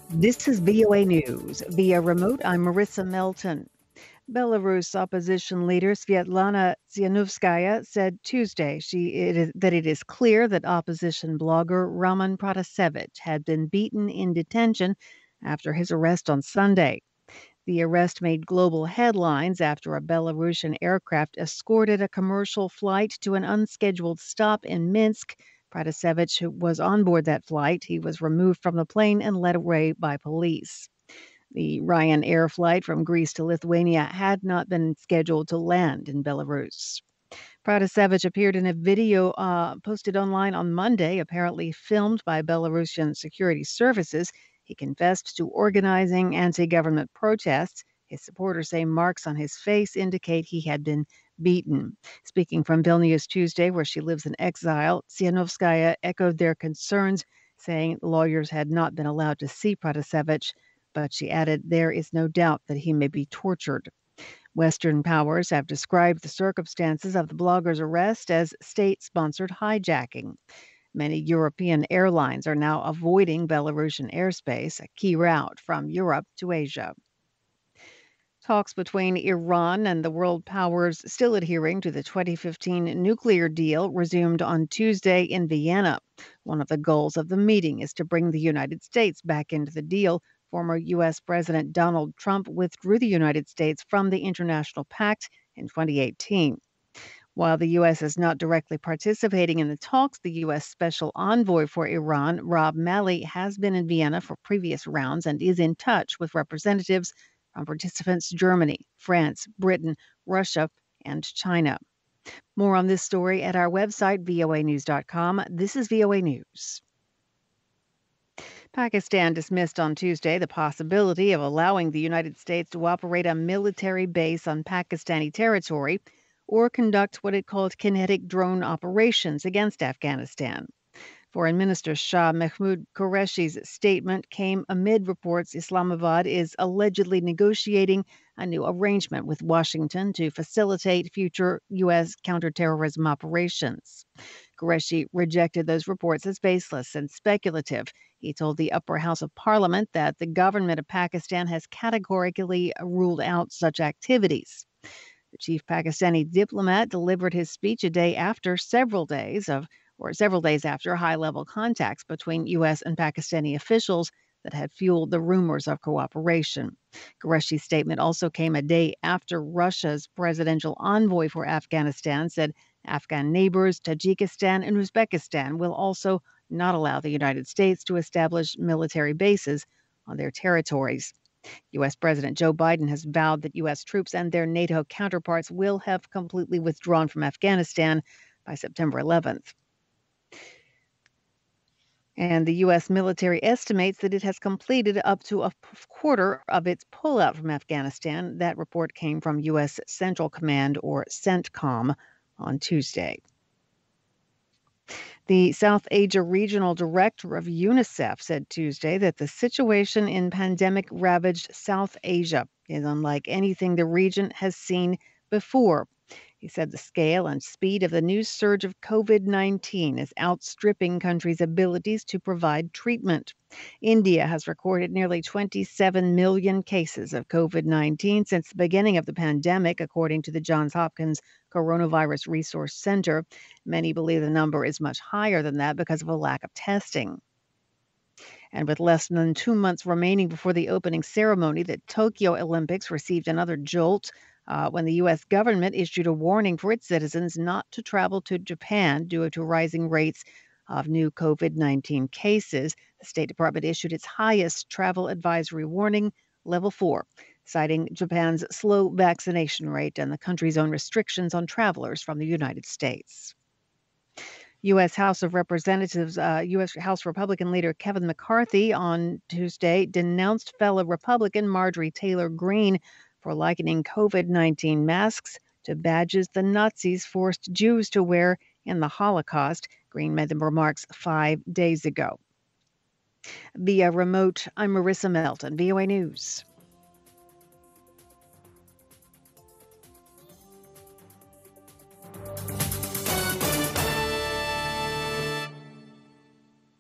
This is VOA News. Via remote, I'm Marissa Melton. Belarus opposition leader Svetlana Tsikhanouskaya said Tuesday that it is clear that opposition blogger Roman Protasevich had been beaten in detention after his arrest on Sunday. The arrest made global headlines after a Belarusian aircraft escorted a commercial flight to an unscheduled stop in Minsk. Protasevich, who was on board that flight, he was removed from the plane and led away by police. The Ryanair flight from Greece to Lithuania had not been scheduled to land in Belarus. Protasevich appeared in a video posted online on Monday, apparently filmed by Belarusian security services. He confessed to organizing anti government protests. His supporters say marks on his face indicate he had been beaten. Speaking from Vilnius Tuesday, where she lives in exile, Tsikhanouskaya echoed their concerns, saying lawyers had not been allowed to see Protasevich, but she added there is no doubt that he may be tortured. Western powers have described the circumstances of the blogger's arrest as state-sponsored hijacking. Many European airlines are now avoiding Belarusian airspace, a key route from Europe to Asia. Talks between Iran and the world powers still adhering to the 2015 nuclear deal resumed on Tuesday in Vienna. One of the goals of the meeting is to bring the United States back into the deal. Former U.S. President Donald Trump withdrew the United States from the international pact in 2018. While the U.S. is not directly participating in the talks, the U.S. Special Envoy for Iran, Rob Malley, has been in Vienna for previous rounds and is in touch with representatives from participants Germany, France, Britain, Russia, and China. More on this story at our website, voanews.com. This is VOA News. Pakistan dismissed on Tuesday the possibility of allowing the United States to operate a military base on Pakistani territory or conduct what it called kinetic drone operations against Afghanistan. Foreign Minister Shah Mahmood Qureshi's statement came amid reports Islamabad is allegedly negotiating a new arrangement with Washington to facilitate future U.S. counterterrorism operations. Qureshi rejected those reports as baseless and speculative. He told the upper house of parliament that the government of Pakistan has categorically ruled out such activities. The chief Pakistani diplomat delivered his speech several days after high-level contacts between U.S. and Pakistani officials that had fueled the rumors of cooperation. Qureshi's statement also came a day after Russia's presidential envoy for Afghanistan said Afghan neighbors, Tajikistan and Uzbekistan, will also not allow the United States to establish military bases on their territories. U.S. President Joe Biden has vowed that U.S. troops and their NATO counterparts will have completely withdrawn from Afghanistan by September 11th. And the U.S. military estimates that it has completed up to a quarter of its pullout from Afghanistan. That report came from U.S. Central Command, or CENTCOM, on Tuesday. The South Asia Regional Director of UNICEF said Tuesday that the situation in pandemic-ravaged South Asia is unlike anything the region has seen before. He said the scale and speed of the new surge of COVID-19 is outstripping countries' abilities to provide treatment. India has recorded nearly 27 million cases of COVID-19 since the beginning of the pandemic, according to the Johns Hopkins Coronavirus Resource Center. Many believe the number is much higher than that because of a lack of testing. And with less than 2 months remaining before the opening ceremony, the Tokyo Olympics received another jolt when the U.S. government issued a warning for its citizens not to travel to Japan due to rising rates of new COVID-19 cases. The State Department issued its highest travel advisory warning, level 4, citing Japan's slow vaccination rate and the country's own restrictions on travelers from the United States. U.S. House of Representatives, U.S. House Republican leader Kevin McCarthy on Tuesday denounced fellow Republican Marjorie Taylor Greene for likening COVID-19 masks to badges the Nazis forced Jews to wear in the Holocaust. Greene made the remarks 5 days ago. Via remote, I'm Marissa Melton, VOA News.